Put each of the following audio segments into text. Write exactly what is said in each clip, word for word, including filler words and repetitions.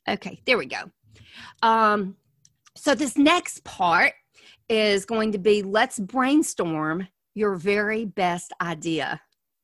Okay, there we go. Um, so this next part is going to be, let's brainstorm your very best idea.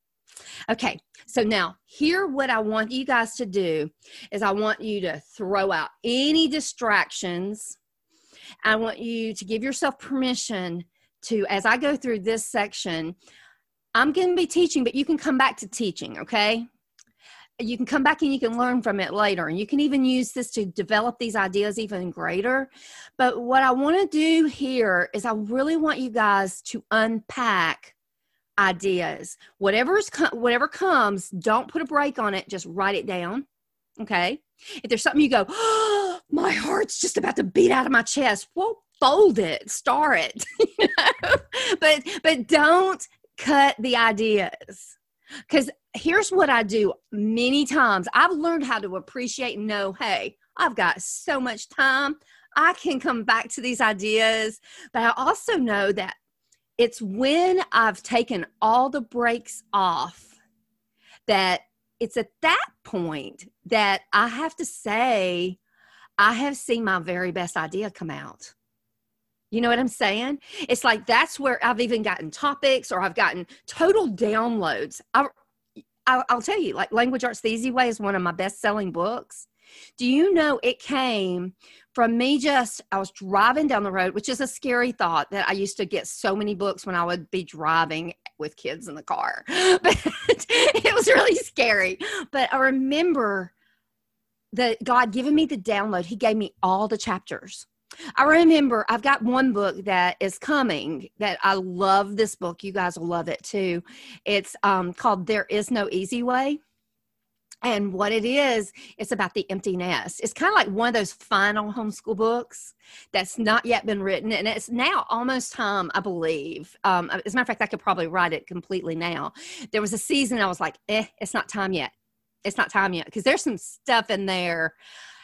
Okay, so now here what I want you guys to do is I want you to throw out any distractions. I want you to give yourself permission to, as I go through this section, I'm going to be teaching, but you can come back to teaching, okay? You can come back and you can learn from it later. And you can even use this to develop these ideas even greater. But what I want to do here is I really want you guys to unpack ideas. Whatever's whatever comes, don't put a break on it. Just write it down, okay? If there's something you go, oh, my heart's just about to beat out of my chest, well, fold it, star it. You know? But but don't cut the ideas. Because here's what I do many times. I've learned how to appreciate and know, hey, I've got so much time. I can come back to these ideas. But I also know that it's when I've taken all the brakes off that it's at that point that I have to say, I have seen my very best idea come out. You know what I'm saying? It's like that's where I've even gotten topics or I've gotten total downloads. I, I, I'll tell you, like Language Arts the Easy Way is one of my best-selling books. Do you know it came from me just, I was driving down the road, which is a scary thought that I used to get so many books when I would be driving with kids in the car. But it was really scary. But I remember that God giving me the download. He gave me all the chapters. I remember I've got one book that is coming that I love this book. You guys will love it too. It's um, called There Is No Easy Way. And what it is, it's about the empty nest. It's kind of like one of those final homeschool books that's not yet been written. And it's now almost time, I believe. Um, as a matter of fact, I could probably write it completely now. There was a season I was like, eh, it's not time yet. It's not time yet. Because there's some stuff in there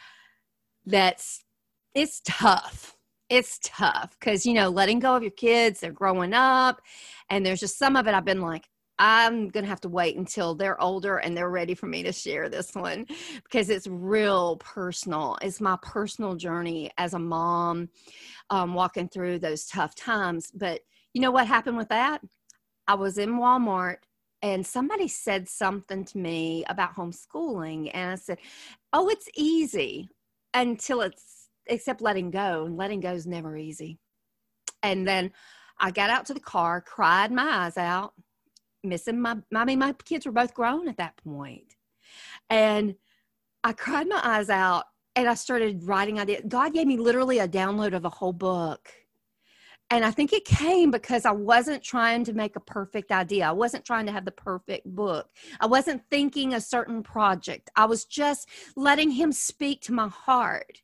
that's, it's tough. It's tough because, you know, letting go of your kids, they're growing up. And there's just some of it I've been like, I'm going to have to wait until they're older and they're ready for me to share this one because it's real personal. It's my personal journey as a mom, um, walking through those tough times. But you know what happened with that? I was in Walmart and somebody said something to me about homeschooling. And I said, oh, it's easy until it's, except letting go. And letting go is never easy. And then I got out to the car, cried my eyes out. Missing my, I mean, my kids were both grown at that point. And I cried my eyes out and I started writing ideas. God gave me literally a download of a whole book. And I think it came because I wasn't trying to make a perfect idea. I wasn't trying to have the perfect book. I wasn't thinking a certain project. I was just letting him speak to my heart.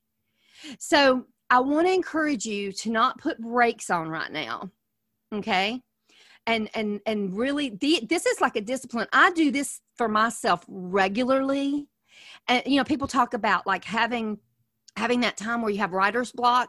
So I want to encourage you to not put brakes on right now. Okay. And, and, and really the, this is like a discipline. I do this for myself regularly. And, you know, people talk about like having, having that time where you have writer's block.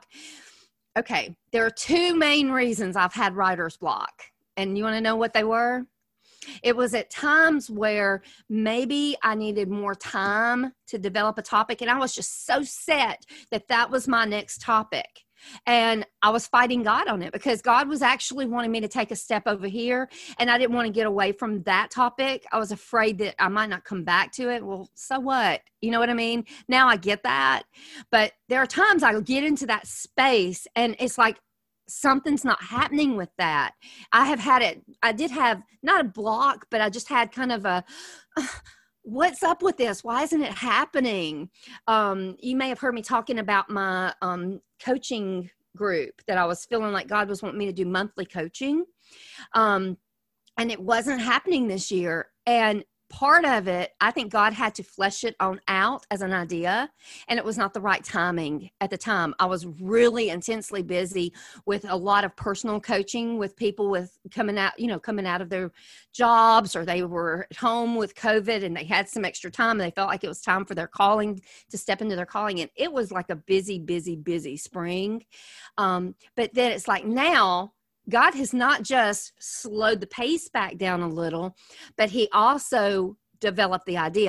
Okay. There are two main reasons I've had writer's block. And you want to know what they were? It was at times where maybe I needed more time to develop a topic. And I was just so set that that was my next topic. And I was fighting God on it because God was actually wanting me to take a step over here. And I didn't want to get away from that topic. I was afraid that I might not come back to it. Well, so what? You know what I mean? Now I get that. But there are times I'll get into that space and it's like, something's not happening with that. I have had it. I did have not a block, but I just had kind of a, uh, what's up with this? Why isn't it happening? Um, you may have heard me talking about my um, coaching group that I was feeling like God was wanting me to do monthly coaching. Um, and it wasn't happening this year. And part of it, I think God had to flesh it on out as an idea, and it was not the right timing at the time. I was really intensely busy with a lot of personal coaching with people with coming out, you know, coming out of their jobs, or they were at home with COVID and they had some extra time and they felt like it was time for their calling to step into their calling. And it was like a busy, busy, busy spring. Um, but then it's like now, God has not just slowed the pace back down a little, but he also developed the idea.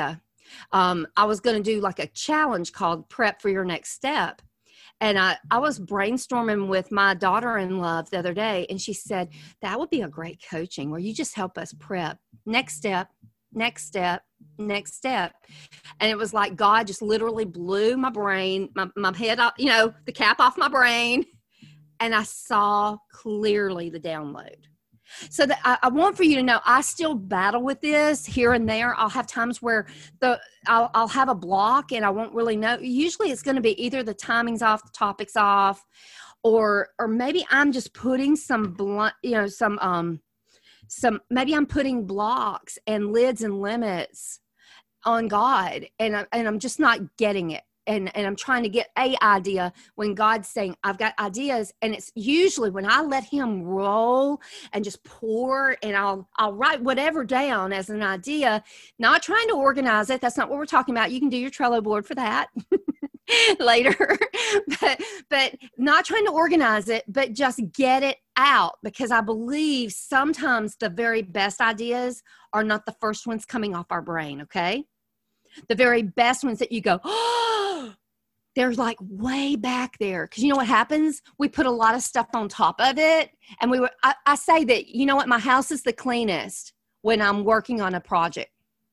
Um, I was going to do like a challenge called Prep for Your Next Step. And I, I was brainstorming with my daughter-in-law the other day, and she said, that would be a great coaching where you just help us prep. Next step, next step, next step. And it was like God just literally blew my brain, my, my head off, you know, the cap off my brain. And I saw clearly the download. So that I, I want for you to know, I still battle with this here and there. I'll have times where the I'll, I'll have a block and I won't really know. Usually it's going to be either the timing's off, the topic's off, or or maybe I'm just putting some blunt, you know, some um some maybe I'm putting blocks and lids and limits on God, and I, and I'm just not getting it. And, and I'm trying to get a idea when God's saying, I've got ideas. And it's usually when I let him roll and just pour, and I'll, I'll write whatever down as an idea, not trying to organize it. That's not what we're talking about. You can do your Trello board for that later, but, but not trying to organize it, but just get it out, because I believe sometimes the very best ideas are not the first ones coming off our brain. Okay. The very best ones that you go, oh, they're like way back there. Because you know what happens? We put a lot of stuff on top of it. And we were, I, I say that, you know what? My house is the cleanest when I'm working on a project.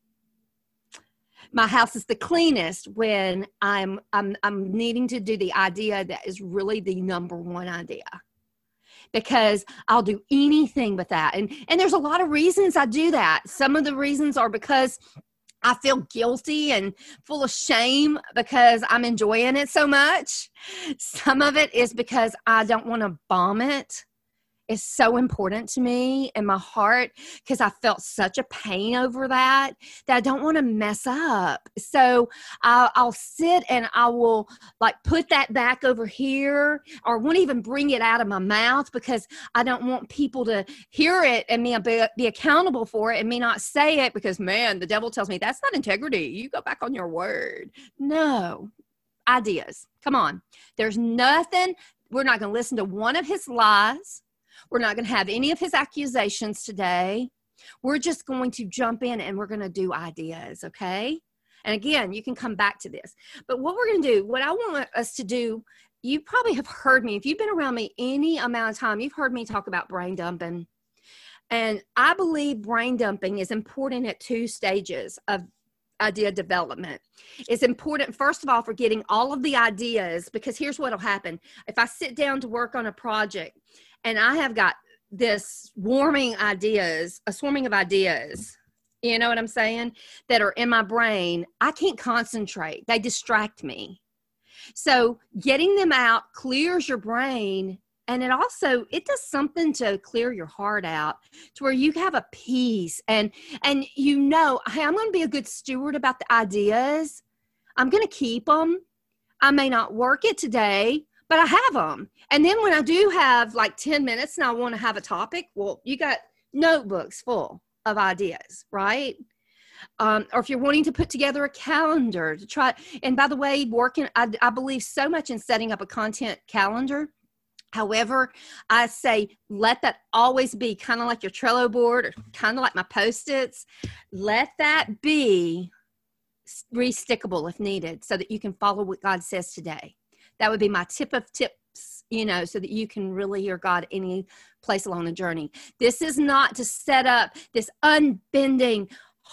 My house is the cleanest when I'm, I'm, I'm needing to do the idea that is really the number one idea. Because I'll do anything but that. And, and there's a lot of reasons I do that. Some of the reasons are because I feel guilty and full of shame because I'm enjoying it so much. Some of it is because I don't want to bomb it. It's so important to me in my heart because I felt such a pain over that, that I don't want to mess up. So I'll, I'll sit and I will like put that back over here, or won't even bring it out of my mouth because I don't want people to hear it and me be, be accountable for it and me not say it because, man, the devil tells me that's not integrity. You go back on your word. No. Ideas. Come on. There's nothing. We're not going to listen to one of his lies. We're not going to have any of his accusations today. We're just going to jump in and we're going to do ideas, okay? And again, you can come back to this. But what we're going to do, what I want us to do, you probably have heard me. If you've been around me any amount of time, you've heard me talk about brain dumping. And I believe brain dumping is important at two stages of idea development. It's important, first of all, for getting all of the ideas, because here's what will happen. If I sit down to work on a project, and I have got this swarming ideas, a swarming of ideas, you know what I'm saying, that are in my brain, I can't concentrate. They distract me. So getting them out clears your brain, and it also, it does something to clear your heart out to where you have a peace and, and you know, hey, I'm going to be a good steward about the ideas. I'm going to keep them. I may not work it today, but I have them. And then when I do have like ten minutes and I want to have a topic, well, you got notebooks full of ideas, right? Um, or if you're wanting to put together a calendar to try, and by the way, working, I, I believe so much in setting up a content calendar. However, I say, let that always be kind of like your Trello board or kind of like my Post-its. Let that be re-stickable if needed so that you can follow what God says today. That would be my tip of tips, you know, so that you can really hear God any place along the journey. This is not to set up this unbending,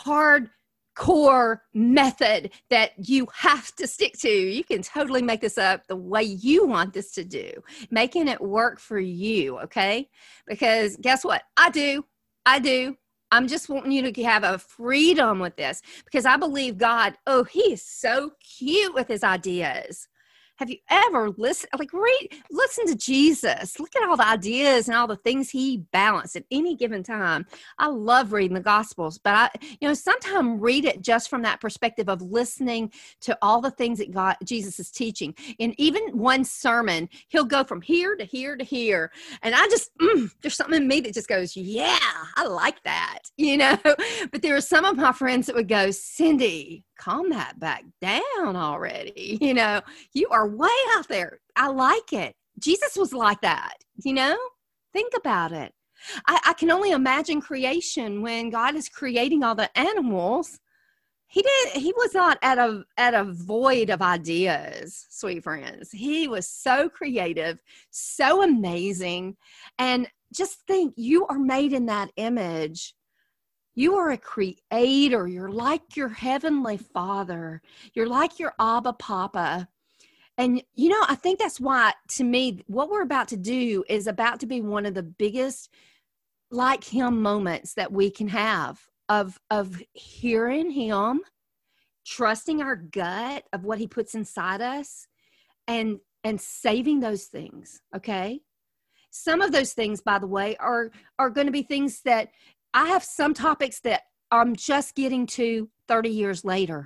hardcore method that you have to stick to. You can totally make this up the way you want this to do, making it work for you, okay? Because guess what? I do. I do. I'm just wanting you to have a freedom with this because I believe God, oh, he is so cute with his ideas. Have you ever listened, like read, listen to Jesus. Look at all the ideas and all the things he balanced at any given time. I love reading the Gospels, but I, you know, sometimes read it just from that perspective of listening to all the things that God, Jesus is teaching. In even one sermon, he'll go from here to here to here. And I just, mm, there's something in me that just goes, yeah, I like that, you know. But there are some of my friends that would go, Cindy, calm that back down already. You know, you are way out there. I like it. Jesus was like that, you know, think about it. I, I can only imagine creation when God is creating all the animals. he did, he was not at a, at a void of ideas, sweet friends. He was so creative, so amazing. And just think, you are made in that image. You are a creator. You're like your heavenly Father. You're like your Abba Papa. And, you know, I think that's why, to me, what we're about to do is about to be one of the biggest like him moments that we can have of, of hearing him, trusting our gut of what he puts inside us, and, and saving those things. Okay. Some of those things, by the way, are, are going to be things that I have some topics that I'm just getting to thirty years later.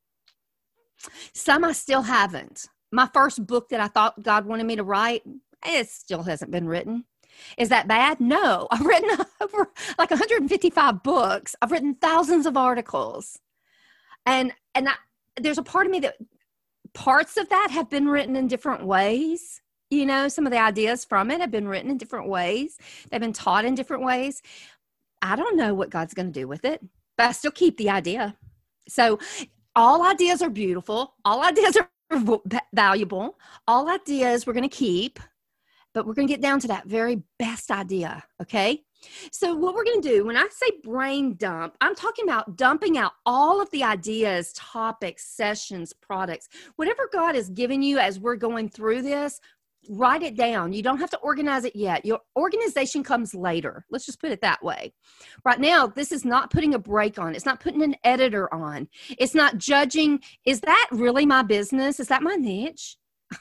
Some I still haven't. My first book that I thought God wanted me to write, it still hasn't been written. Is that bad? No. I've written over like one hundred fifty-five books. I've written thousands of articles. And and I, there's a part of me that parts of that have been written in different ways. You know, some of the ideas from it have been written in different ways. They've been taught in different ways. I don't know what God's going to do with it, but I still keep the idea. So all ideas are beautiful. All ideas are valuable. All ideas we're going to keep, but we're going to get down to that very best idea. Okay. So what we're going to do, when I say brain dump, I'm talking about dumping out all of the ideas, topics, sessions, products, whatever God has given you as we're going through this. Write it down. You don't have to organize it yet. Your organization comes later. Let's just put it that way. Right now, this is not putting a break on. It's not putting an editor on. It's not judging. Is that really my business? Is that my niche?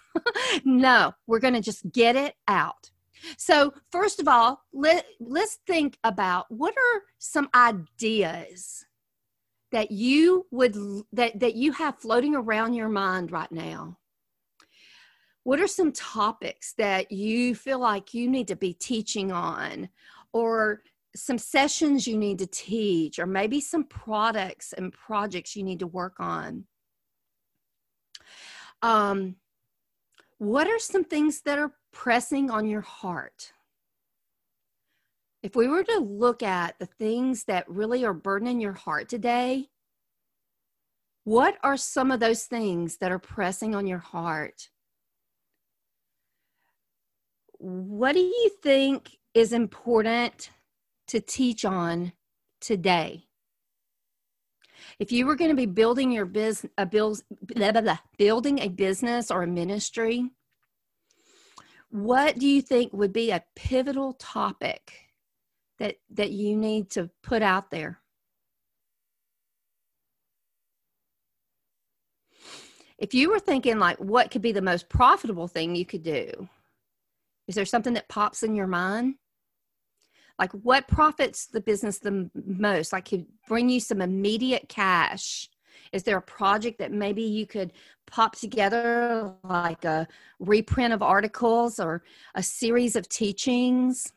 No, we're going to just get it out. So first of all, let, let's think about what are some ideas that you would, that, that you have floating around your mind right now. What are some topics that you feel like you need to be teaching on, or some sessions you need to teach, or maybe some products and projects you need to work on? Um, what are some things that are pressing on your heart? If we were to look at the things that really are burdening your heart today, what are some of those things that are pressing on your heart? What do you think is important to teach on today? If you were going to be building your business, a build, blah, blah, blah, building a business or a ministry, what do you think would be a pivotal topic that, that you need to put out there? If you were thinking like, what could be the most profitable thing you could do? Is there something that pops in your mind? Like, what profits the business the most? Like, could bring you some immediate cash? Is there a project that maybe you could pop together, like a reprint of articles or a series of teachings?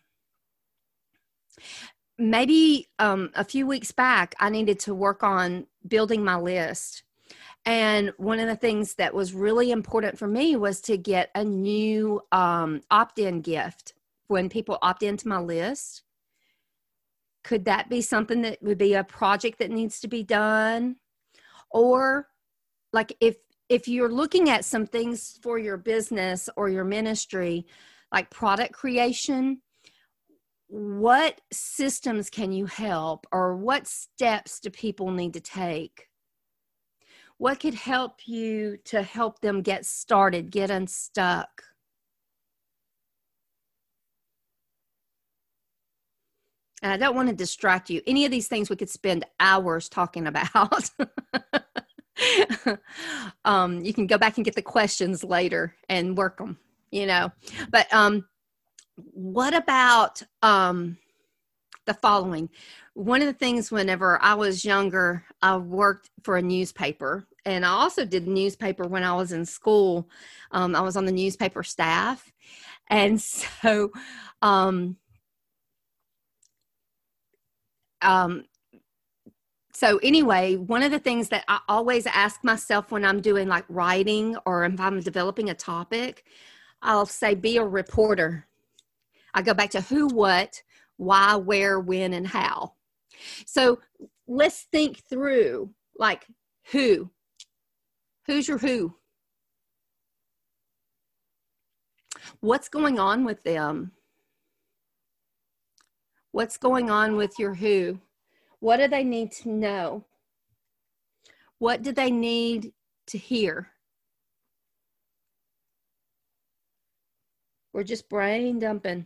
Maybe um, a few weeks back, I needed to work on building my list. And one of the things that was really important for me was to get a new um, opt-in gift when people opt into my list. Could that be something that would be a project that needs to be done? Or like if if you're looking at some things for your business or your ministry, like product creation, what systems can you help, or what steps do people need to take? What could help you to help them get started, get unstuck? And I don't want to distract you. Any of these things we could spend hours talking about. um, you can go back and get the questions later and work them, you know. But um, what about um, the following? One of the things whenever I was younger, I worked for a newspaper. And I also did newspaper when I was in school. Um, I was on the newspaper staff. And so, um, um, so anyway, one of the things that I always ask myself when I'm doing like writing, or if I'm developing a topic, I'll say, be a reporter. I go back to who, what, why, where, when, and how. So let's think through, Like who? Who's your who? What's going on with them? What's going on with your who? What do they need to know? What do they need to hear? We're just brain dumping.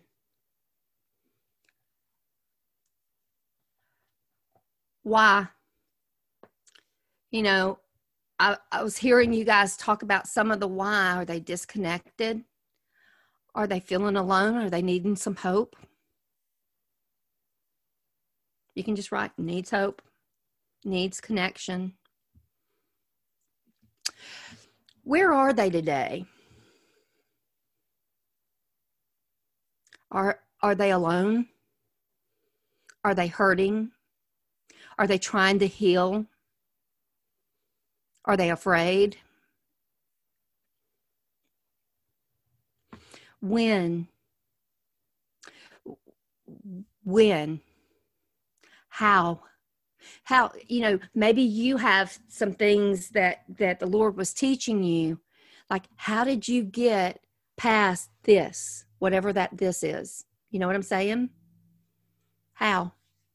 Why? You know, I, I was hearing you guys talk about some of the why. Are they disconnected? Are they feeling alone? Are they needing some hope? You can just write needs hope, needs connection. Where are they today? Are, are they alone? Are they hurting? Are they trying to heal? Are they afraid? When? When? How? How, you know, maybe you have some things that, that the Lord was teaching you. Like, how did you get past this, whatever that this is? You know what I'm saying? How?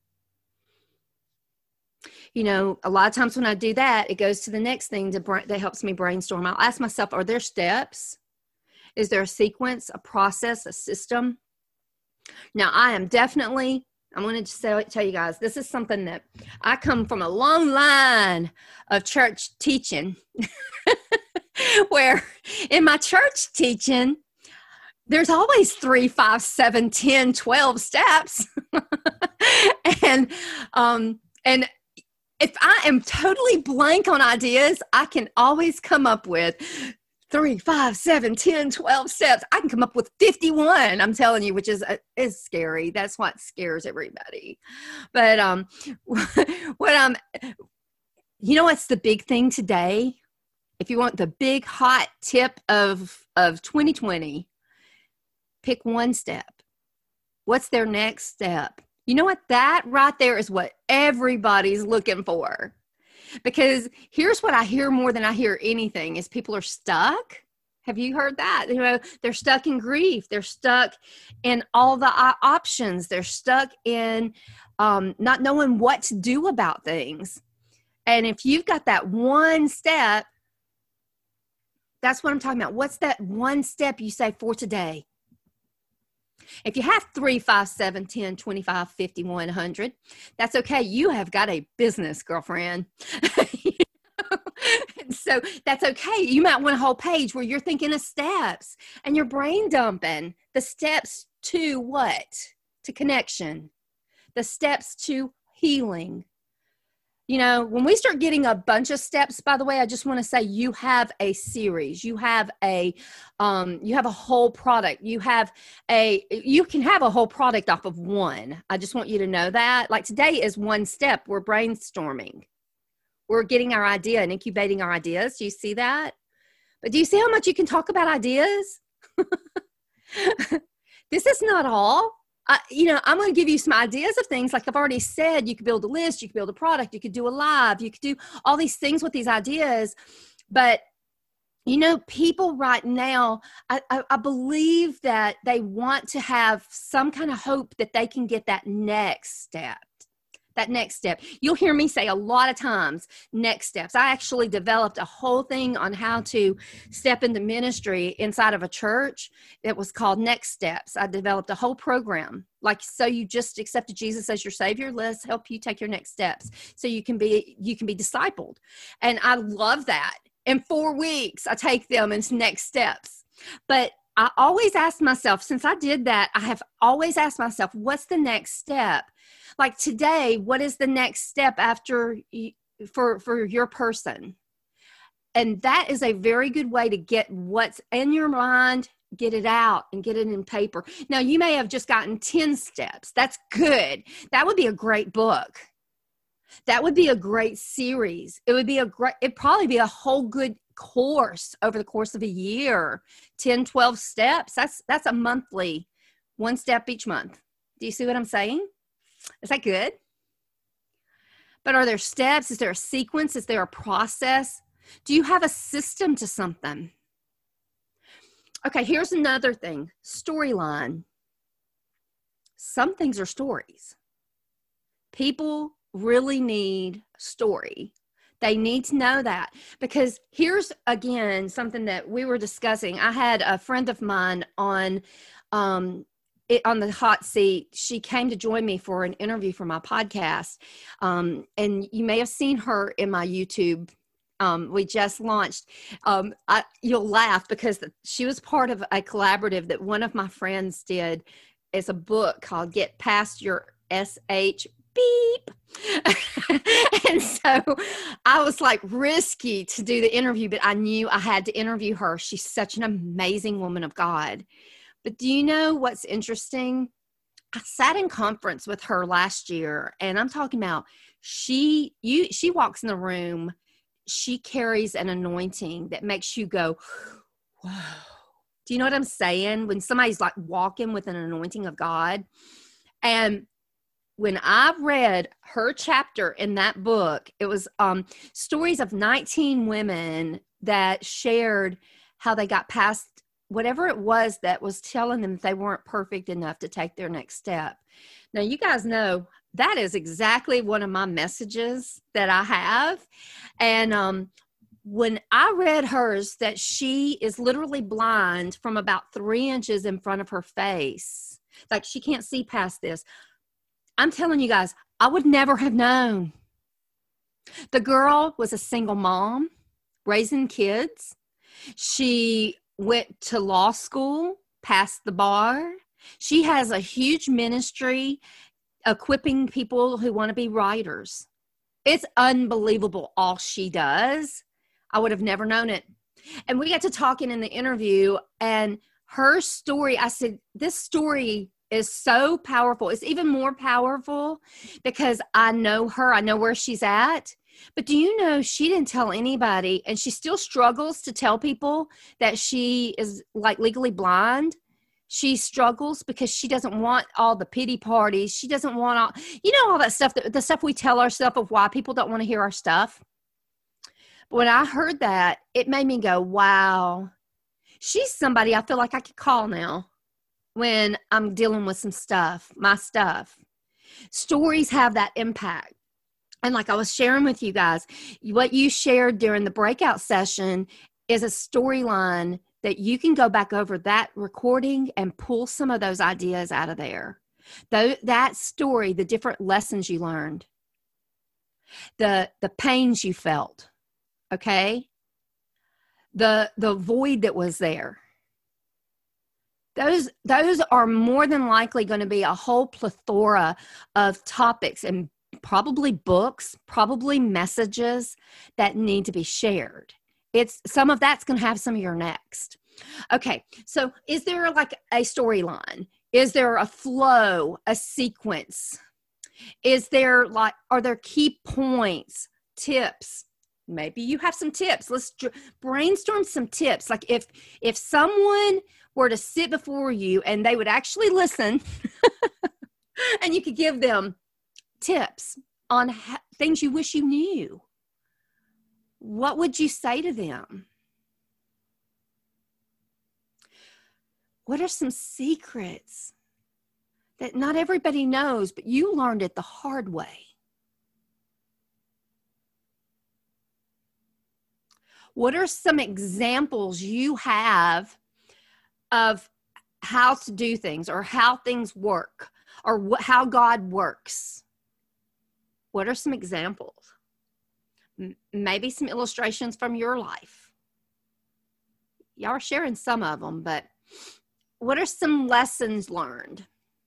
You know, a lot of times when I do that, it goes to the next thing to bra- that helps me brainstorm. I'll ask myself, are there steps? Is there a sequence, a process, a system? Now, I am definitely, I'm going to just tell, tell you guys, this is something that I come from a long line of church teaching where in my church teaching, there's always three, five, seven, ten, twelve steps. and, um, and if I am totally blank on ideas, I can always come up with three, five, seven, ten, twelve steps. I can come up with fifty-one, I'm telling you, which is, uh, is scary. That's what scares everybody. But um, what um, you know what's the big thing today? If you want the big hot tip of, of twenty twenty, pick one step. What's their next step? You know what? That right there is what everybody's looking for. Because here's what I hear more than I hear anything is people are stuck. Have you heard that? You know, they're stuck in grief. They're stuck in all the options. They're stuck in um, not knowing what to do about things. And if you've got that one step, that's what I'm talking about. What's that one step you say for today? If you have three, five, seven, ten, twenty-five, fifty, one hundred, that's okay. You have got a business, girlfriend. You know? So that's okay. You might want a whole page where you're thinking of steps and you're brain dumping the steps to what? To connection, the steps to healing. You know, when we start getting a bunch of steps, by the way, I just want to say you have a series, you have a, um, you have a whole product, you have a, you can have a whole product off of one. I just want you to know that. Like today is one step. We're brainstorming. We're getting our idea and incubating our ideas. Do you see that? But do you see how much you can talk about ideas? This is not all. Uh, you know, I'm going to give you some ideas of things. Like I've already said, you could build a list, you could build a product, you could do a live, you could do all these things with these ideas. But, you know, people right now, I, I, I believe that they want to have some kind of hope that they can get that next step. That next step. You'll hear me say a lot of times, next steps. I actually developed a whole thing on how to step into ministry inside of a church. It was called Next Steps. I developed a whole program. Like, so you just accepted Jesus as your Savior. Let's help you take your next steps so you can be, you can be discipled. And I love that. In four weeks, I take them into next steps. But I always ask myself, since I did that, I have always asked myself, what's the next step? Like today, what is the next step after you, for, for your person? And that is a very good way to get what's in your mind, get it out and get it in paper. Now, you may have just gotten ten steps. That's good. That would be a great book. That would be a great series. It would be a great, it'd probably be a whole good course over the course of a year. ten, twelve steps. That's, that's a monthly, one step each month. Do you see what I'm saying? Is that good? But are there steps? Is there a sequence? Is there a process? Do you have a system to something? Okay, here's another thing. Storyline. Some things are stories. People really need story. They need to know that, because here's, again, something that we were discussing. I had a friend of mine on um, it, on the hot seat. She came to join me for an interview for my podcast. Um, and you may have seen her in my YouTube. Um, we just launched. Um, I, you'll laugh because the, she was part of a collaborative that one of my friends did. It's a book called Get Past Your S H Beep. And so I was like risky to do the interview, but I knew I had to interview her. She's such an amazing woman of God. But do you know what's interesting? I sat in conference with her last year, and I'm talking about she, you, she walks in the room. She carries an anointing that makes you go, whoa. Do you know what I'm saying? When somebody's like walking with an anointing of God. And when I read her chapter in that book, it was um, stories of nineteen women that shared how they got past whatever it was that was telling them they weren't perfect enough to take their next step. Now, you guys know that is exactly one of my messages that I have. And um, when I read hers, that she is literally blind from about three inches in front of her face, like she can't see past this. I'm telling you guys, I would never have known. The girl was a single mom, raising kids. She went to law school, passed the bar. She has a huge ministry equipping people who want to be writers. It's unbelievable all she does. I would have never known it. And we got to talking in the interview, and her story, I said, this story is so powerful. It's even more powerful because I know her. I know where she's at. But do you know she didn't tell anybody, and she still struggles to tell people that she is like legally blind. She struggles because she doesn't want all the pity parties. She doesn't want all, you know, all that stuff, that, the stuff we tell ourselves of why people don't want to hear our stuff. But when I heard that, it made me go, wow, she's somebody I feel like I could call now when I'm dealing with some stuff, my stuff. Stories have that impact. And like I was sharing with you guys, what you shared during the breakout session is a storyline that you can go back over that recording and pull some of those ideas out of there. Though that story, the different lessons you learned, the the pains you felt, okay? The the void that was there. Those, those are more than likely going to be a whole plethora of topics and probably books, probably messages that need to be shared. It's some of that's going to have some of your next. Okay. So is there like a storyline? Is there a flow, a sequence? Is there like, are there key points, tips? Maybe you have some tips. Let's dr- brainstorm some tips. Like if, if someone were to sit before you and they would actually listen and you could give them tips on ha- things you wish you knew, what would you say to them? What are some secrets that not everybody knows, but you learned it the hard way? What are some examples you have of how to do things or how things work or wh- how God works? What are some examples? M- maybe some illustrations from your life. Y'all are sharing some of them, but what are some lessons learned?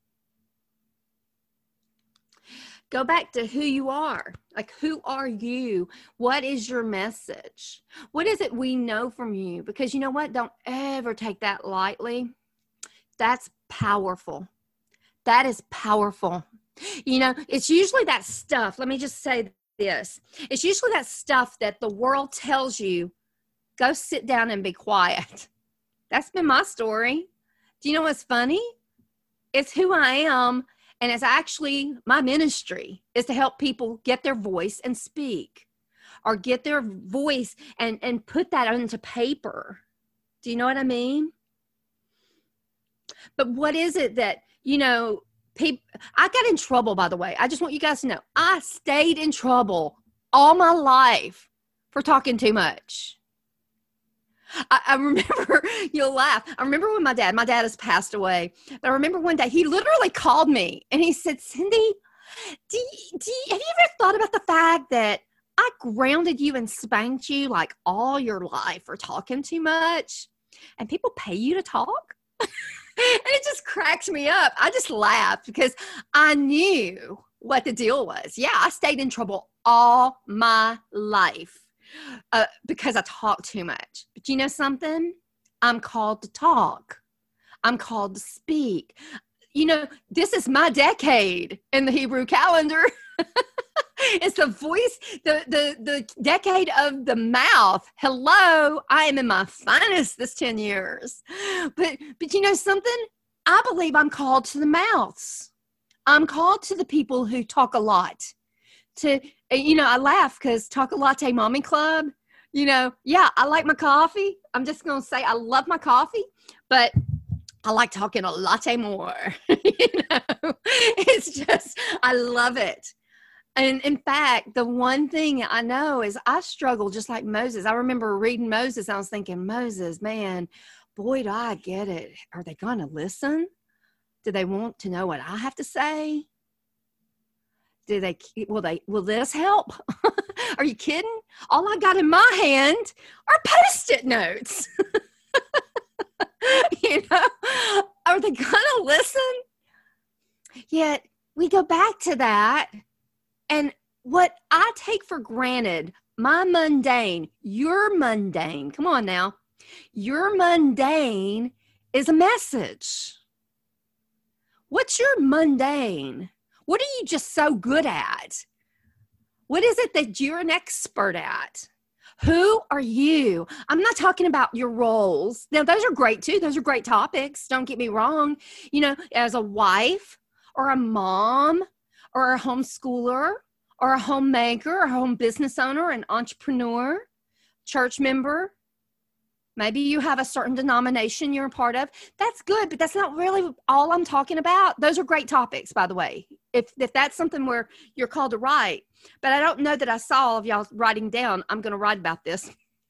Go back to who you are. Like, who are you? What is your message? What is it we know from you? Because you know what? Don't ever take that lightly. That's powerful. That is powerful. You know, it's usually that stuff. Let me just say this. It's usually that stuff that the world tells you, go sit down and be quiet. That's been my story. Do you know what's funny? It's who I am. And it's actually my ministry is to help people get their voice and speak, or get their voice and, and put that into paper. Do you know what I mean? But what is it that, you know, people, I got in trouble, by the way. I just want you guys to know, I stayed in trouble all my life for talking too much. I, I remember, you'll laugh. I remember when my dad, my dad has passed away, but I remember one day he literally called me and he said, Cindy, do you, do you, have you ever thought about the fact that I grounded you and spanked you like all your life for talking too much, and people pay you to talk? And it just cracks me up. I just laughed because I knew what the deal was. Yeah, I stayed in trouble all my life uh, because I talked too much. But you know something? I'm called to talk. I'm called to speak. You know, this is my decade in the Hebrew calendar. It's the voice, the, the, the decade of the mouth. Hello, I am in my finest this ten years. But, but you know something? I believe I'm called to the mouths. I'm called to the people who talk a lot. To, you know, I laugh because Talk a Latte Mommy Club, you know, yeah, I like my coffee. I'm just going to say I love my coffee, but I like talking a latte more. You know, it's just, I love it. And in fact, the one thing I know is I struggle just like Moses. I remember reading Moses. I was thinking, Moses, man, boy, do I get it. Are they going to listen? Do they want to know what I have to say? Do they, will they, will this help? Are you kidding? All I got in my hand are Post-it notes. You know, are they going to listen? Yet we go back to that. And what I take for granted, my mundane, your mundane, come on now, your mundane is a message. What's your mundane? What are you just so good at? What is it that you're an expert at? Who are you? I'm not talking about your roles. Now, those are great too. Those are great topics. Don't get me wrong. You know, as a wife or a mom, or a homeschooler, or a homemaker, or a home business owner, an entrepreneur, church member. Maybe you have a certain denomination you're a part of. That's good, but that's not really all I'm talking about. Those are great topics, by the way, if, if that's something where you're called to write. But I don't know that I saw all of y'all writing down, I'm going to write about this.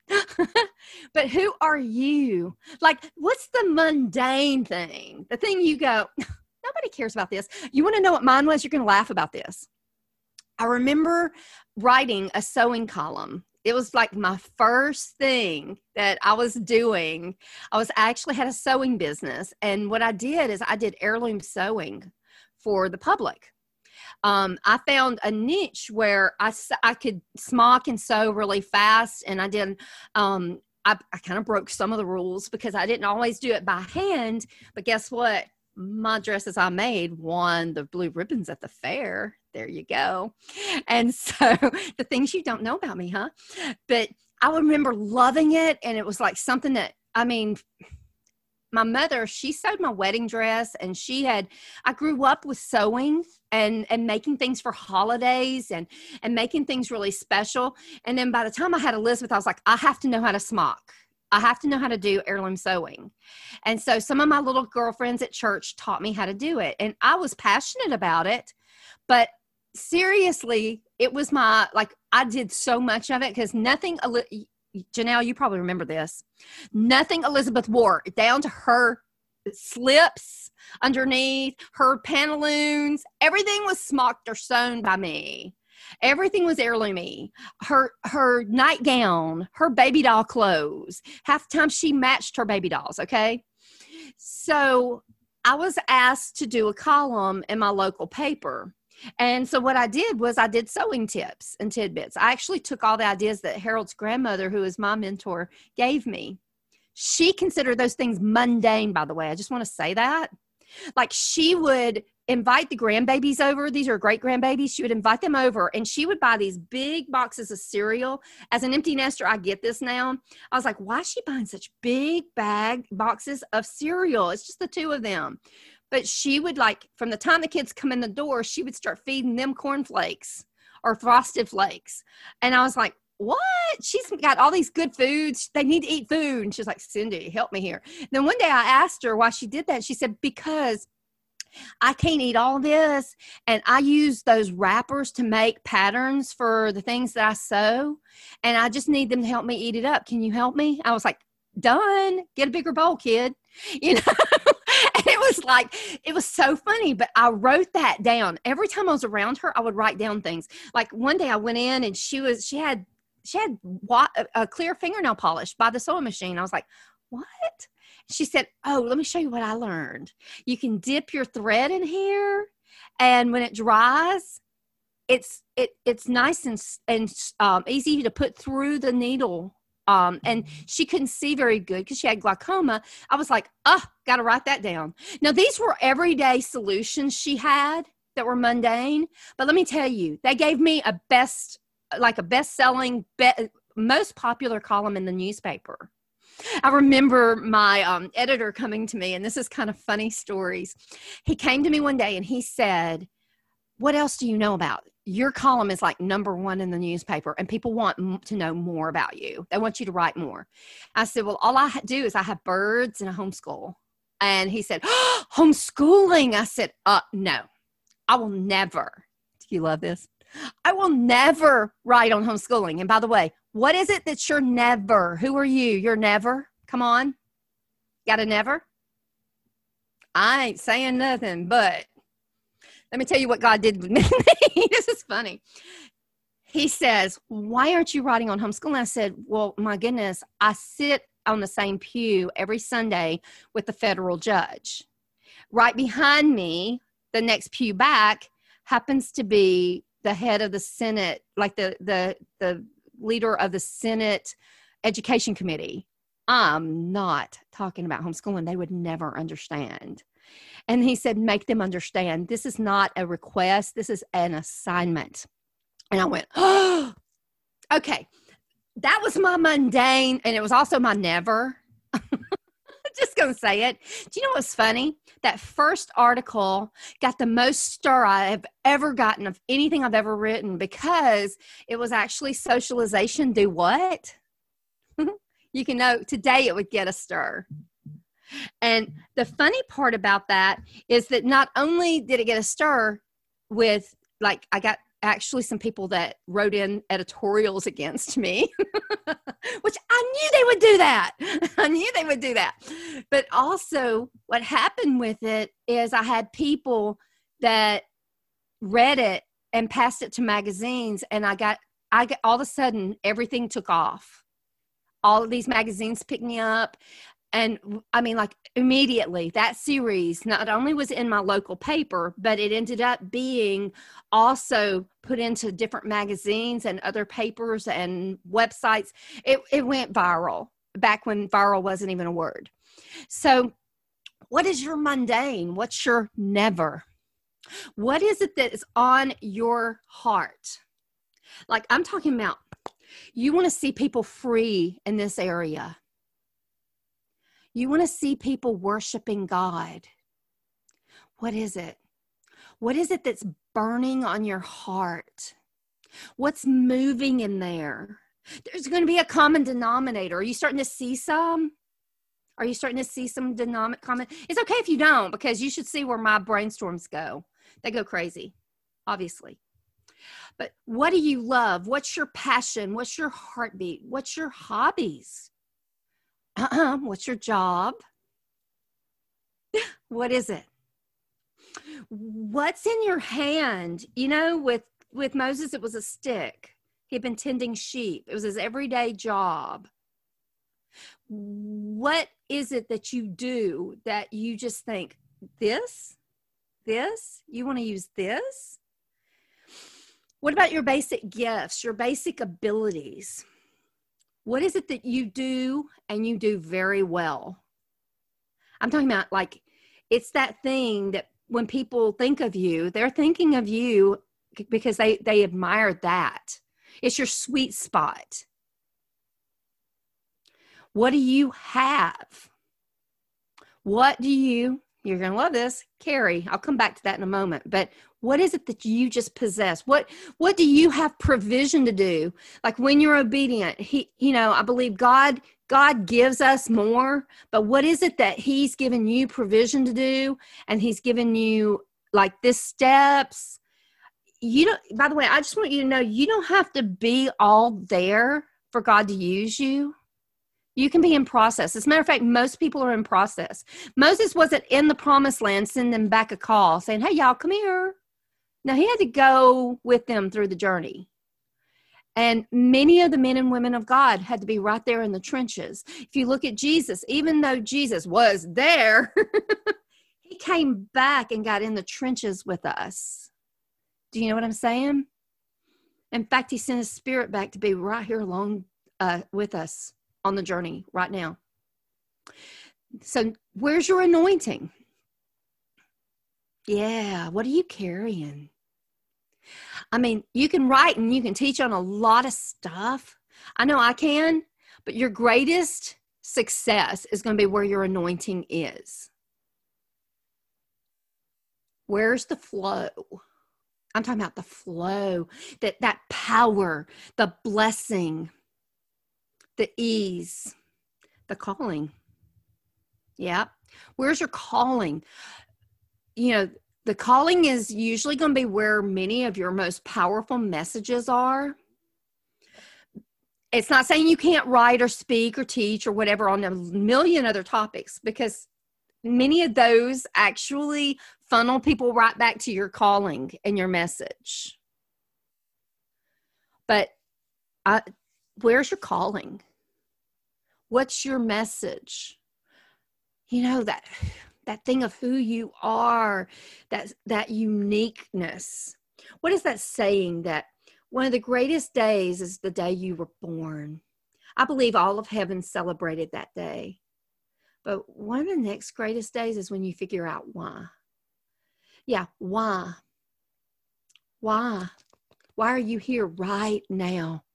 But who are you? Like, what's the mundane thing? The thing you go, nobody cares about this. You want to know what mine was? You're going to laugh about this. I remember writing a sewing column. It was like my first thing that I was doing. I was actually had a sewing business. And what I did is I did heirloom sewing for the public. Um, I found a niche where I, I could smock and sew really fast. And I did, um, I, I kind of broke some of the rules because I didn't always do it by hand. But guess what? My dresses I made won the blue ribbons at the fair. There you go. And so the things you don't know about me, huh? But I remember loving it. And it was like something that, I mean, my mother, she sewed my wedding dress, and she had, I grew up with sewing and, and making things for holidays and, and making things really special. And then by the time I had Elizabeth, I was like, I have to know how to smock. I have to know how to do heirloom sewing. And so some of my little girlfriends at church taught me how to do it. And I was passionate about it. But seriously, it was my, like, I did so much of it because nothing, Janelle, you probably remember this. Nothing Elizabeth wore down to her slips underneath, her pantaloons, everything was smocked or sewn by me. Everything was heirloomy. Her her nightgown, her baby doll clothes. Half the time she matched her baby dolls, okay? So I was asked to do a column in my local paper. And so what I did was I did sewing tips and tidbits. I actually took all the ideas that Harold's grandmother, who is my mentor, gave me. She considered those things mundane, by the way. I just want to say that. Like, she would invite the grandbabies over. These are great grandbabies. She would invite them over, and she would buy these big boxes of cereal. As an empty nester, I get this now. I was like, why is she buying such big bag boxes of cereal? It's just the two of them. But she would, like, from the time the kids come in the door, she would start feeding them cornflakes or Frosted Flakes. And I was like, what? She's got all these good foods. They need to eat food. And she's like, Cindy, help me here. And then one day I asked her why she did that. She said, because I can't eat all this. And I use those wrappers to make patterns for the things that I sew. And I just need them to help me eat it up. Can you help me? I was like, done. Get a bigger bowl, kid. You know? And it was like, it was so funny, but I wrote that down. Every time I was around her, I would write down things. Like one day I went in and she was, she had, she had a clear fingernail polish by the sewing machine. I was like, what? She said, oh, let me show you what I learned. You can dip your thread in here, and when it dries, it's it it's nice and and um, easy to put through the needle. Um, and she couldn't see very good because she had glaucoma. I was like, oh, got to write that down. Now, these were everyday solutions she had that were mundane. But let me tell you, they gave me a best, like a best-selling, be- most popular column in the newspaper. I remember my um, editor coming to me, and this is kind of funny stories. He came to me one day and he said, what else do you know about? Your column is like number one in the newspaper, and people want m- to know more about you. They want you to write more. I said, well, all I ha- do is I have birds and a homeschool. And he said, oh, homeschooling. I said, uh, no, I will never. Do you love this? I will never write on homeschooling. And by the way, what is it that you're never? Who are you? You're never? Come on. Got a never? I ain't saying nothing, but let me tell you what God did with me. This is funny. He says, why aren't you writing on homeschooling? I said, well, my goodness, I sit on the same pew every Sunday with the federal judge. Right behind me, the next pew back, happens to be the head of the Senate, like the the the leader of the Senate Education Committee. I'm not talking about homeschooling. They would never understand. And he said, make them understand. This is not a request. This is an assignment. And I went, oh, okay. That was my mundane, and it was also my never. Just going to say it. Do you know what's funny? That first article got the most stir I have ever gotten of anything I've ever written, because it was actually socialization. Do what? You can know today it would get a stir. And the funny part about that is that not only did it get a stir with, like, I got actually some people that wrote in editorials against me, which I knew they would do that. I knew they would do that. But also what happened with it is I had people that read it and passed it to magazines, and I got, I got, all of a sudden everything took off. All of these magazines picked me up. And I mean, like, immediately that series not only was in my local paper, but it ended up being also put into different magazines and other papers and websites. It, it went viral back when viral wasn't even a word. So what is your mundane? What's your never? What is it that is on your heart? Like, I'm talking about, you want to see people free in this area. You want to see people worshiping God. What is it? What is it that's burning on your heart? What's moving in there? There's going to be a common denominator. Are you starting to see some? Are you starting to see some denominator common? It's okay if you don't, because you should see where my brainstorms go. They go crazy, obviously. But what do you love? What's your passion? What's your heartbeat? What's your hobbies? Uh-uh. What's your job? What is it? What's in your hand? You know, with, with Moses, it was a stick. He'd been tending sheep. It was his everyday job. What is it that you do that you just think, this, this, you want to use this? What about your basic gifts, your basic abilities? What is it that you do and you do very well? I'm talking about, like, it's that thing that when people think of you, they're thinking of you because they, they admire that. It's your sweet spot. What do you have? What do you You're going to love this. Carry. I'll come back to that in a moment. But what is it that you just possess? What what do you have provision to do? Like when you're obedient, he, you know, I believe God God gives us more, but what is it that he's given you provision to do? And he's given you like this steps. You don't, by the way, I just want you to know you don't have to be all there for God to use you. You can be in process. As a matter of fact, most people are in process. Moses wasn't in the promised land, sending them back a call saying, hey, y'all, come here. Now, he had to go with them through the journey. And many of the men and women of God had to be right there in the trenches. If you look at Jesus, even though Jesus was there, he came back and got in the trenches with us. Do you know what I'm saying? In fact, he sent his spirit back to be right here along uh, with us on the journey right now. So where's your anointing? Yeah, what are you carrying? I mean, you can write and you can teach on a lot of stuff. I know I can, but your greatest success is going to be where your anointing is. Where's the flow? I'm talking about the flow, that, that power, the blessing, the ease, the calling. Yeah. Where's your calling? You know, the calling is usually going to be where many of your most powerful messages are. It's not saying you can't write or speak or teach or whatever on a million other topics, because many of those actually funnel people right back to your calling and your message. But I, where's your calling? What's your message? You know, that that thing of who you are, that, that uniqueness. What is that saying that one of the greatest days is the day you were born? I believe all of heaven celebrated that day. But one of the next greatest days is when you figure out why. Yeah, why? Why? Why are you here right now?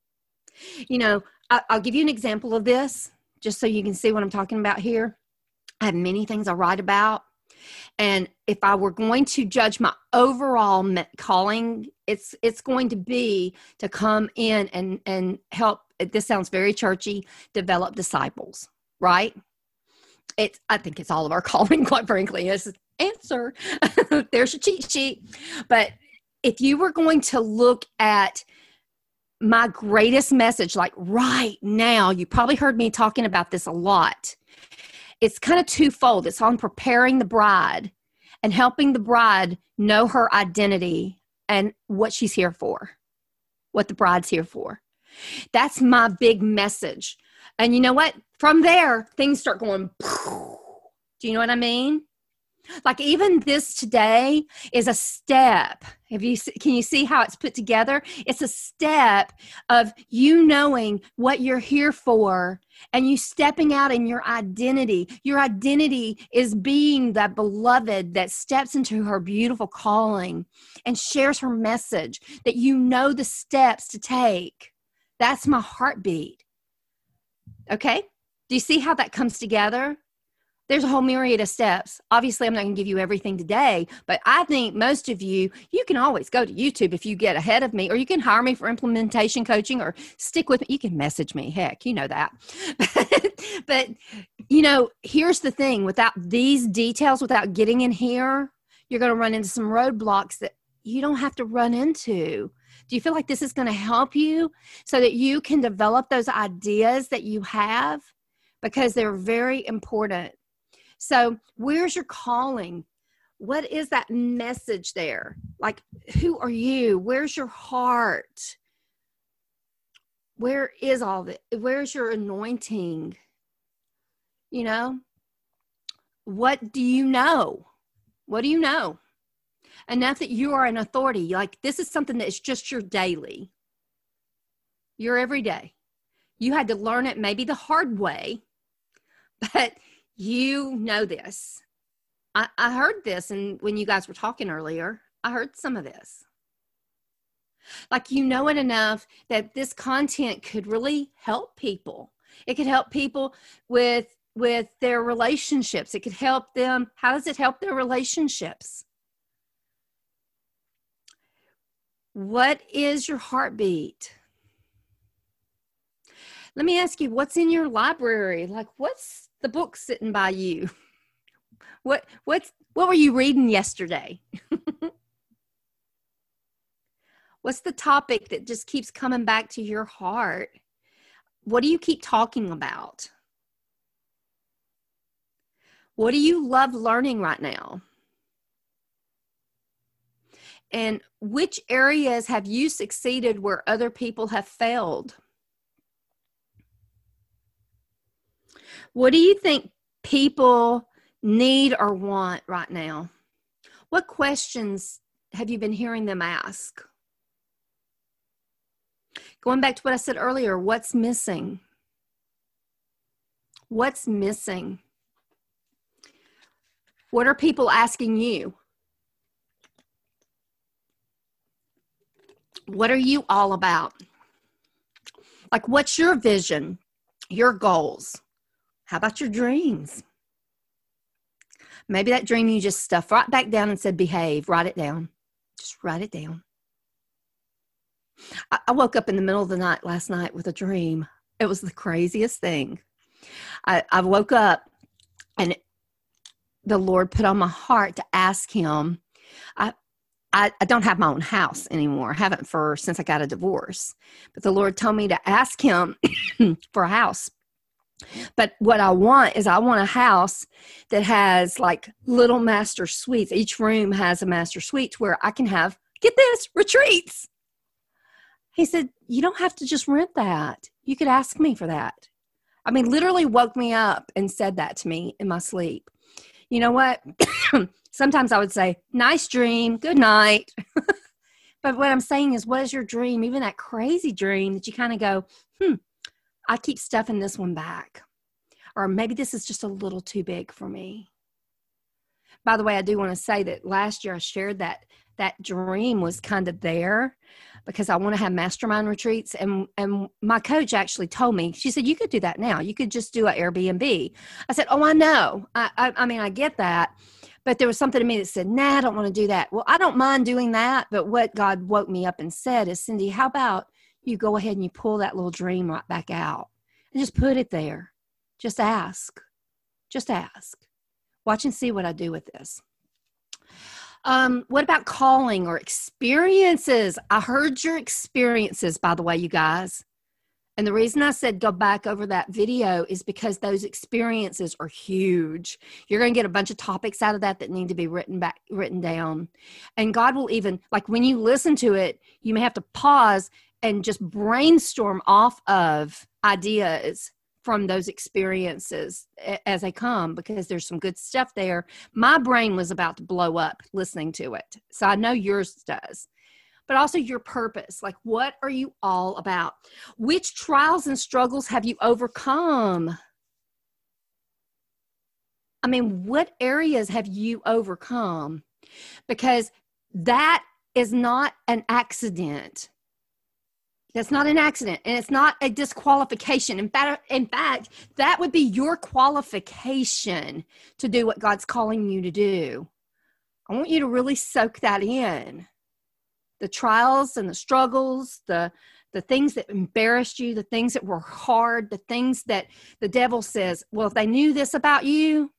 You know, I, I'll give you an example of this, just so you can see what I'm talking about here. I have many things I write about. And if I were going to judge my overall calling, it's it's going to be to come in and, and help, this sounds very churchy, develop disciples, right? It's, I think it's all of our calling, quite frankly, is answer. There's your cheat sheet. But if you were going to look at my greatest message, like right now, you probably heard me talking about this a lot. It's kind of twofold. It's on preparing the bride and helping the bride know her identity and what she's here for, what the bride's here for. That's my big message. And you know what? From there, things start going, do you know what I mean? Like even this today is a step. Have you, can you see how it's put together? It's a step of you knowing what you're here for and you stepping out in your identity. Your identity is being that beloved that steps into her beautiful calling and shares her message, that you know the steps to take. That's my heartbeat. Okay? Do you see how that comes together? There's a whole myriad of steps. Obviously, I'm not going to give you everything today, but I think most of you, you can always go to YouTube if you get ahead of me, or you can hire me for implementation coaching or stick with me. You can message me. Heck, you know that. But, you know, here's the thing. Without these details, without getting in here, you're going to run into some roadblocks that you don't have to run into. Do you feel like this is going to help you so that you can develop those ideas that you have? Because they're very important. So where's your calling? What is that message there? Like, who are you? Where's your heart? Where is all the, where's your anointing? You know, what do you know? What do you know? Enough that you are an authority. Like, this is something that is just your daily, your everyday. You had to learn it maybe the hard way, but you know this. I, I heard this, and when you guys were talking earlier, I heard some of this. Like, you know it enough that this content could really help people. It could help people with with their relationships. It could help them. How does it help their relationships? What is your heartbeat? Let me ask you, what's in your library? Like, what's the book sitting by you? What what's what were you reading yesterday? What's the topic that just keeps coming back to your heart? What do you keep talking about? What do you love learning right now? And which areas have you succeeded where other people have failed? What do you think people need or want right now? What questions have you been hearing them ask? Going back to what I said earlier, what's missing? What's missing? What are people asking you? What are you all about? Like, what's your vision, your goals? How about your dreams? Maybe that dream you just stuffed right back down and said, behave, write it down. Just write it down. I, I woke up in the middle of the night last night with a dream. It was the craziest thing. I, I woke up and the Lord put on my heart to ask him. I, I, I don't have my own house anymore. I haven't for since I got a divorce. But the Lord told me to ask him for a house. But what I want is I want a house that has like little master suites. Each room has a master suite where I can have, get this, retreats. He said, you don't have to just rent that. You could ask me for that. I mean, literally woke me up and said that to me in my sleep. You know what? Sometimes I would say, nice dream, good night. But what I'm saying is, what is your dream? Even that crazy dream that you kind of go, hmm, I keep stuffing this one back. Or maybe this is just a little too big for me. By the way, I do want to say that last year I shared that that dream was kind of there because I want to have mastermind retreats. And, and my coach actually told me, she said, you could do that now. You could just do an Airbnb. I said, oh, I know. I, I, I mean, I get that. But there was something in me that said, nah, I don't want to do that. Well, I don't mind doing that. But what God woke me up and said is, Cindy, how about you go ahead and you pull that little dream right back out and just put it there. Just ask. Just ask. Watch and see what I do with this. Um, what about calling or experiences? I heard your experiences, by the way, you guys. And the reason I said go back over that video is because those experiences are huge. You're going to get a bunch of topics out of that that need to be written back, written down. And God will even, like when you listen to it, you may have to pause and just brainstorm off of ideas from those experiences as they come, because there's some good stuff there. My brain was about to blow up listening to it. So I know yours does. But also your purpose. Like, what are you all about? Which trials and struggles have you overcome? I mean, what areas have you overcome? Because that is not an accident. That's not an accident, and it's not a disqualification. In fact, in fact, that would be your qualification to do what God's calling you to do. I want you to really soak that in. The trials and the struggles, the, the things that embarrassed you, the things that were hard, the things that the devil says, well, if they knew this about you,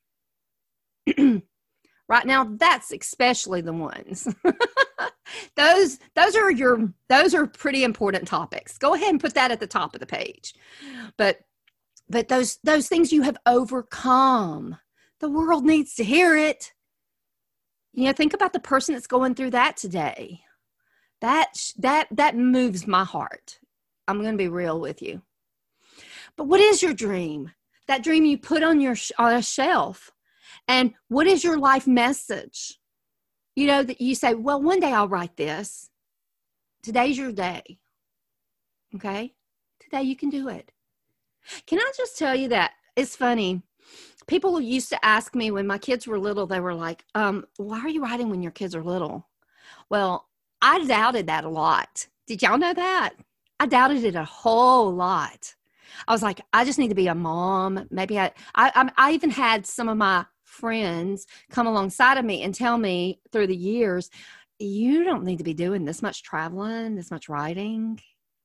right now, that's especially the ones. Those, those are your, those are pretty important topics. Go ahead and put that at the top of the page. But, but those, those things you have overcome, the world needs to hear it. You know, think about the person that's going through that today. That, that, that moves my heart. I'm going to be real with you. But what is your dream? That dream you put on your, on a shelf. And what is your life message? You know, that you say, well, one day I'll write this. Today's your day. Okay? Today you can do it. Can I just tell you that it's funny. People used to ask me when my kids were little, they were like, um, why are you writing when your kids are little? Well, I doubted that a lot. Did y'all know that? I doubted it a whole lot. I was like, I just need to be a mom. Maybe I, I, I I even had some of my friends come alongside of me and tell me through the years, you don't need to be doing this much traveling, this much writing.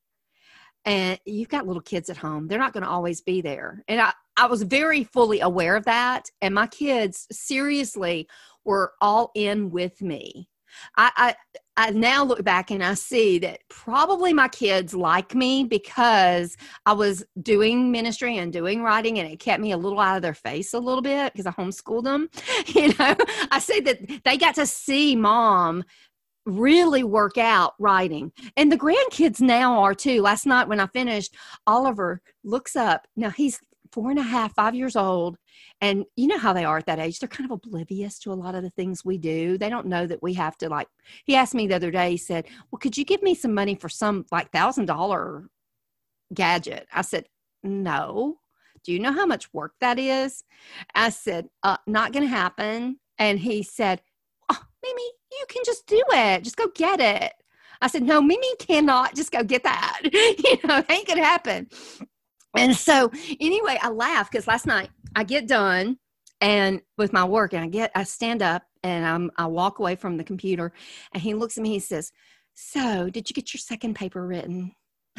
And you've got little kids at home. They're not going to always be there. And I, I was very fully aware of that. And my kids seriously were all in with me. I, I, I now look back and I see that probably my kids like me because I was doing ministry and doing writing, and it kept me a little out of their face a little bit because I homeschooled them. You know, I say that they got to see mom really work out writing. And the grandkids now are too. Last night when I finished, Oliver looks up. Now he's four and a half, five years old. And you know how they are at that age. They're kind of oblivious to a lot of the things we do. They don't know that we have to, like, he asked me the other day, he said, well, could you give me some money for some like thousand dollar gadget? I said, no. Do you know how much work that is? I said, uh, not going to happen. And he said, oh, Mimi, you can just do it. Just go get it. I said, no, Mimi cannot just go get that. You know, it ain't going to happen. And so anyway, I laugh because last night I get done and with my work and I get, I stand up and I'm, I walk away from the computer and he looks at me, he says, so did you get your second paper written?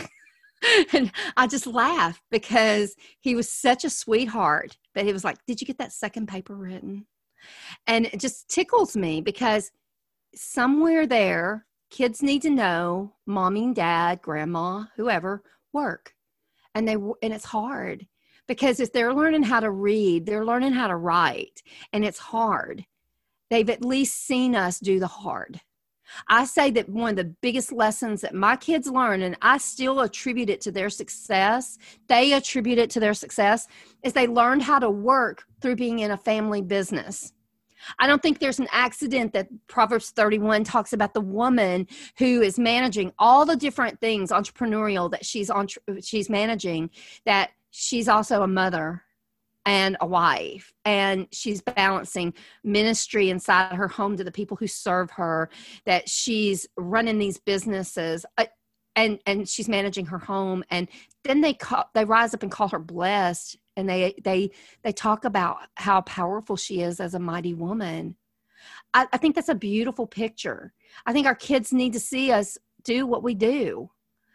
And I just laugh because he was such a sweetheart that he was like, did you get that second paper written? And it just tickles me because somewhere there, kids need to know mommy and dad, grandma, whoever work. And they, and it's hard because if they're learning how to read, they're learning how to write, and it's hard. They've at least seen us do the hard. I say that one of the biggest lessons that my kids learn, and I still attribute it to their success, they attribute it to their success, is they learned how to work through being in a family business. I don't think there's an accident that Proverbs thirty-one talks about the woman who is managing all the different things entrepreneurial that she's on, she's managing, that she's also a mother and a wife, and she's balancing ministry inside her home to the people who serve her, that she's running these businesses, uh, and and she's managing her home. And then they call, they rise up and call her blessed. And they they they talk about how powerful she is as a mighty woman. I, I think that's a beautiful picture. I think our kids need to see us do what we do.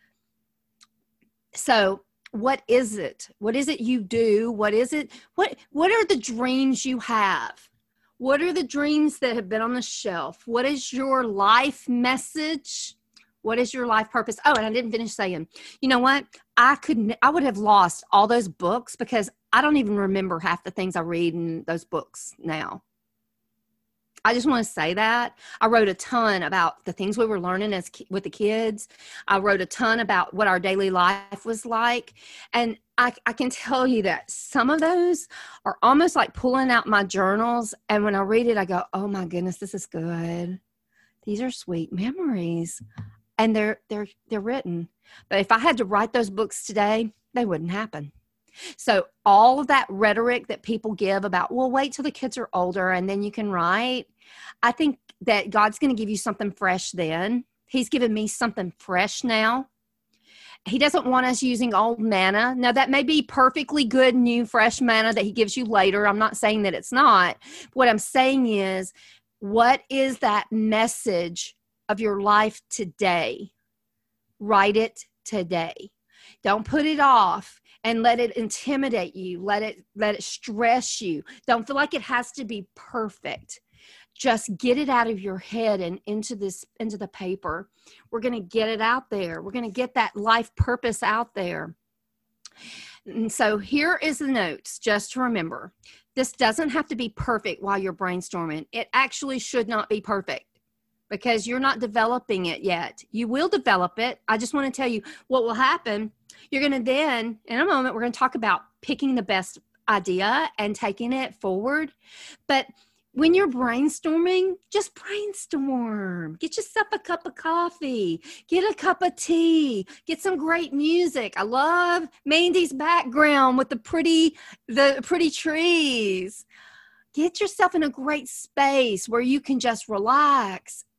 So what is it? What is it you do? What is it? What what are the dreams you have? What are the dreams that have been on the shelf? What is your life message? What is your life purpose? Oh, and I didn't finish saying, you know what? I could, I would have lost all those books because I don't even remember half the things I read in those books now. I just want to say that. I wrote a ton about the things we were learning as with the kids. I wrote a ton about what our daily life was like. And I, I can tell you that some of those are almost like pulling out my journals. And when I read it, I go, oh my goodness, this is good. These are sweet memories. And they're they're they're written. But if I had to write those books today, they wouldn't happen. So all of that rhetoric that people give about, well, wait till the kids are older and then you can write. I think that God's going to give you something fresh then. He's given me something fresh now. He doesn't want us using old manna. Now, that may be perfectly good, new, fresh manna that he gives you later. I'm not saying that it's not. What I'm saying is, what is that message of your life today? Write it today. Don't put it off and let it intimidate you. Let it, let it stress you. Don't feel like it has to be perfect. Just get it out of your head and into this, into the paper. We're going to get it out there. We're going to get that life purpose out there. And so here is the notes, just to remember. This doesn't have to be perfect while you're brainstorming. It actually should not be perfect, because you're not developing it yet. You will develop it. I just want to tell you what will happen. You're going to then, in a moment, we're going to talk about picking the best idea and taking it forward. But when you're brainstorming, just brainstorm. Get yourself a cup of coffee. Get a cup of tea. Get some great music. I love Mandy's background with the pretty, the pretty trees. Get yourself in a great space where you can just relax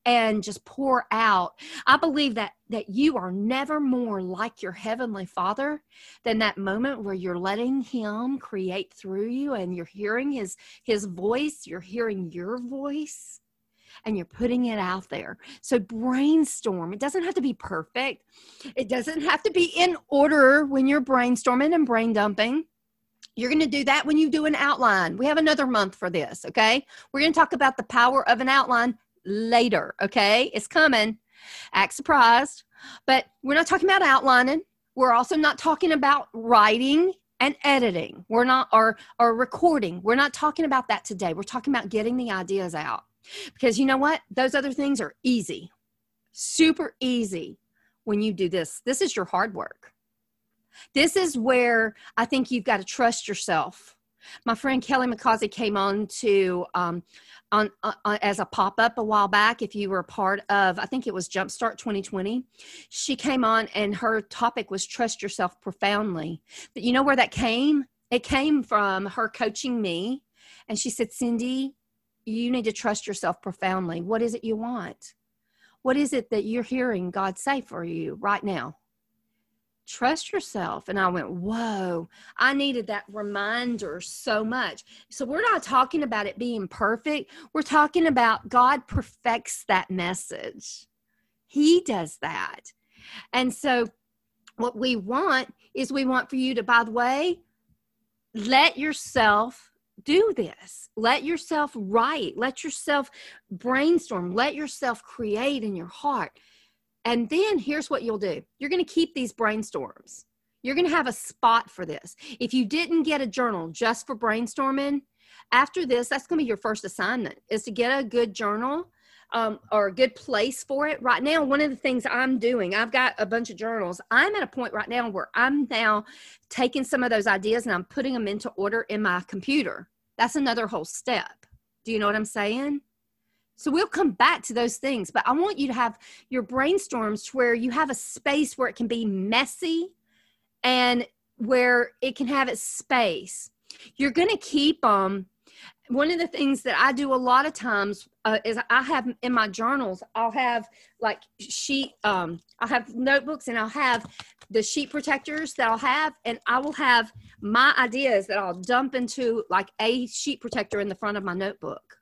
and just pour out. I believe that that you are never more like your Heavenly Father than that moment where you're letting Him create through you, and you're hearing his his voice, you're hearing your voice, and you're putting it out there. So brainstorm. It doesn't have to be perfect. It doesn't have to be in order when you're brainstorming and brain dumping. You're going to do that when you do an outline. We have another month for this, okay? We're going to talk about the power of an outline later, okay? It's coming. Act surprised. But we're not talking about outlining. We're also not talking about writing and editing. We're not, or, or recording. We're not talking about that today. We're talking about getting the ideas out. Because you know what? Those other things are easy. Super easy when you do this. This is your hard work. This is where I think you've got to trust yourself. My friend Kelly McCausey came on to um, on, uh, as a pop-up a while back. If you were a part of, I think it was Jumpstart twenty twenty, she came on and her topic was trust yourself profoundly. But you know where that came? It came from her coaching me. And she said, Cindy, you need to trust yourself profoundly. What is it you want? What is it that you're hearing God say for you right now? Trust yourself. And I went, whoa, I needed that reminder so much. So we're not talking about it being perfect. We're talking about God perfects that message. He does that. And so what we want is we want for you to, by the way, let yourself do this. Let yourself write. Let yourself brainstorm. Let yourself create in your heart. And then here's what you'll do. You're going to keep these brainstorms. You're going to have a spot for this. If you didn't get a journal just for brainstorming, after this, that's going to be your first assignment, is to get a good journal um, or a good place for it. Right now, one of the things I'm doing, I've got a bunch of journals. I'm at a point right now where I'm now taking some of those ideas and I'm putting them into order in my computer. That's another whole step. Do you know what I'm saying? So we'll come back to those things, but I want you to have your brainstorms to where you have a space where it can be messy and where it can have its space. You're going to keep them. Um, one of the things that I do a lot of times uh, is I have in my journals, I'll have like sheet, um, I'll have notebooks and I'll have the sheet protectors that I'll have, and I will have my ideas that I'll dump into like a sheet protector in the front of my notebook.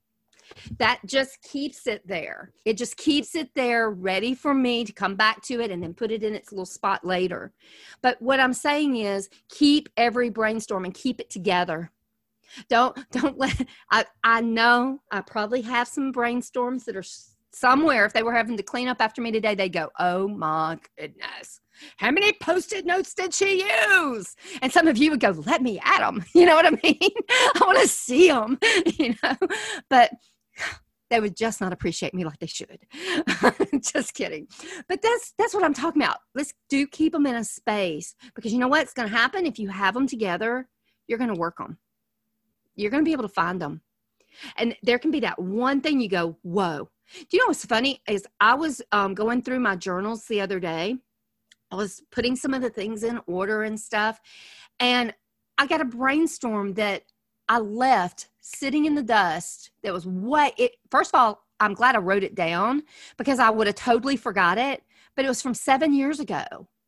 That just keeps it there. It just keeps it there ready for me to come back to it and then put it in its little spot later. But what I'm saying is keep every brainstorm and keep it together. Don't, don't let, I, I know I probably have some brainstorms that are somewhere. If they were having to clean up after me today, they go, oh my goodness, how many Post-it notes did she use? And some of you would go, let me at them. You know what I mean? I want to see them, you know, but they would just not appreciate me like they should. Just kidding. But that's that's what I'm talking about. Let's do keep them in a space, because you know what's going to happen if you have them together, you're going to work them. You're going to be able to find them. And there can be that one thing you go, whoa. Do you know what's funny is I was um, going through my journals the other day. I was putting some of the things in order and stuff. And I got a brainstorm that I left sitting in the dust that was what it, first of all, I'm glad I wrote it down because I would have totally forgot it, but it was from seven years ago.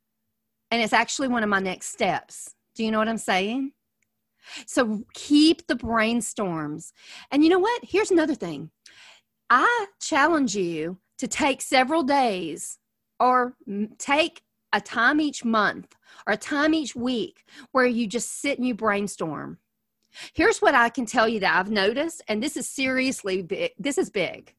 And it's actually one of my next steps. Do you know what I'm saying? So keep the brainstorms. And you know what? Here's another thing. I challenge you to take several days or take a time each month or a time each week where you just sit and you brainstorm. Here's what I can tell you that I've noticed, and this is seriously big. This is big.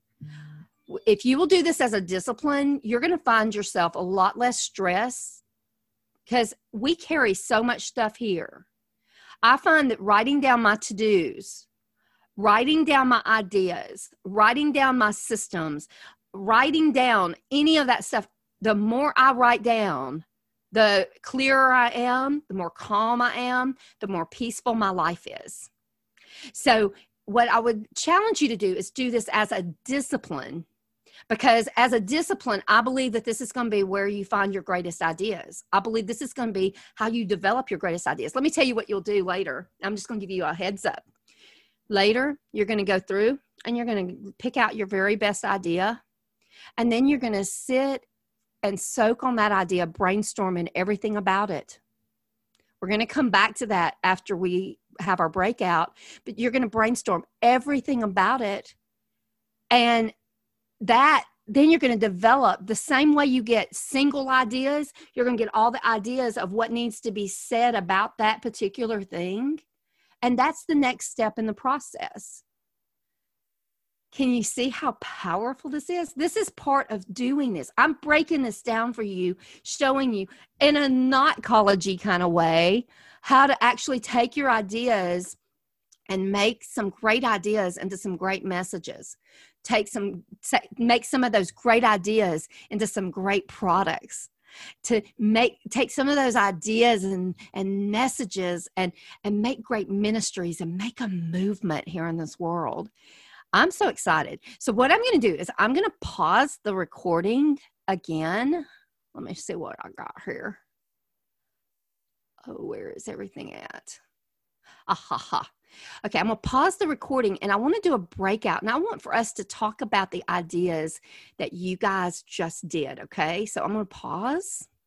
If you will do this as a discipline, you're going to find yourself a lot less stress because we carry so much stuff here. I find that writing down my to-dos, writing down my ideas, writing down my systems, writing down any of that stuff, the more I write down, the clearer I am, the more calm I am, the more peaceful my life is. So what I would challenge you to do is do this as a discipline, because as a discipline, I believe that this is going to be where you find your greatest ideas. I believe this is going to be how you develop your greatest ideas. Let me tell you what you'll do later. I'm just going to give you a heads up. Later, you're going to go through and you're going to pick out your very best idea And then you're going to sit and soak on that idea, brainstorming everything about it. We're going to come back to that after we have our breakout, but you're going to brainstorm everything about it. And that, then you're going to develop the same way you get single ideas. You're going to get all the ideas of what needs to be said about that particular thing. And that's the next step in the process. Can you see how powerful this is? This is part of doing this. I'm breaking this down for you, showing you in a not college-y kind of way how to actually take your ideas and make some great ideas into some great messages. Take some, make some of those great ideas into some great products. To make, take some of those ideas and, and messages and, and make great ministries and make a movement here in this world. I'm so excited. So what I'm going to do is I'm going to pause the recording again. Let me see what I got here. Oh, where is everything at? Ah, ha, ha. Okay, I'm going to pause the recording and I want to do a breakout. And I want for us to talk about the ideas that you guys just did, okay? So I'm going to pause.